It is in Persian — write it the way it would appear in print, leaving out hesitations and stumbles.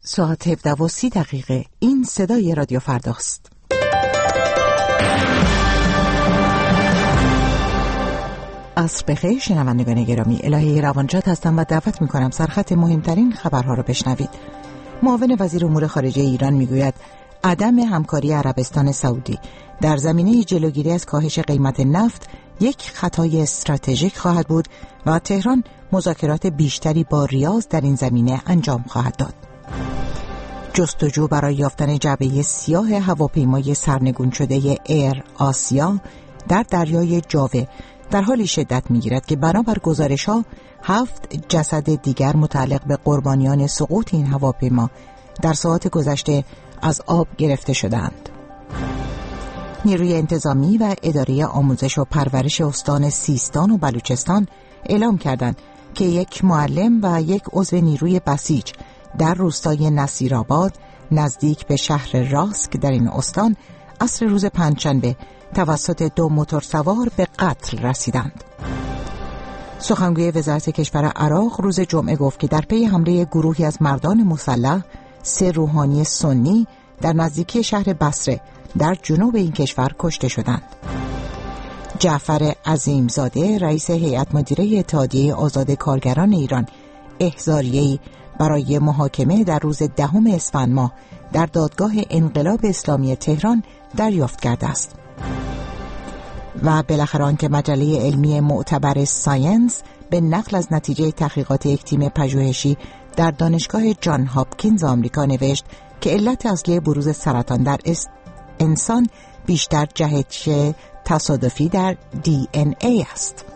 ساعت 17:30. این صدای رادیو فرداست. عصر بخیر شنوندگان گرامی، الهی روانجات هستم و دعوت می‌کنم سرخط مهمترین خبرها را بشنوید. معاون وزیر امور خارجه ایران میگوید عدم همکاری عربستان سعودی در زمینه جلوگیری از کاهش قیمت نفت یک خطای استراتژیک خواهد بود و تهران مذاکرات بیشتری با ریاض در این زمینه انجام خواهد داد. جستجو برای یافتن جعبه سیاه هواپیمای سرنگون شده ایر آسیا در دریای جاوه در حالی شدت می‌گیرد که بنابر گزارش‌ها 7 جسد دیگر متعلق به قربانیان سقوط این هواپیما در ساعات گذشته از آب گرفته شدند. نیروی انتظامی و اداره آموزش و پرورش استان سیستان و بلوچستان اعلام کردند که یک معلم و یک عضو نیروی بسیج در روستای نصیرآباد نزدیک به شهر راسک در این استان عصر روز پنجشنبه توسط 2 موتورسوار به قتل رسیدند. سخنگوی وزارت کشور عراق روز جمعه گفت که در پی حمله گروهی از مردان مسلح 3 روحانی سنی در نزدیکی شهر بصره در جنوب این کشور کشته شدند. جعفر عظیمزاده رئیس هیئت مدیره اتحادیه آزاد کارگران ایران احضاریه‌ای برای محاکمه در روز 10 اسفند ماه در دادگاه انقلاب اسلامی تهران دریافت کرده است. و بالاخره آنکه مجله علمی معتبر ساینس به نقل از نتیجه تحقیقات یک تیم پژوهشی در دانشگاه جان هاپکینز آمریکا نوشت که علت اصلی بروز سرطان در انسان بیشتر جهش تصادفی در DNA است.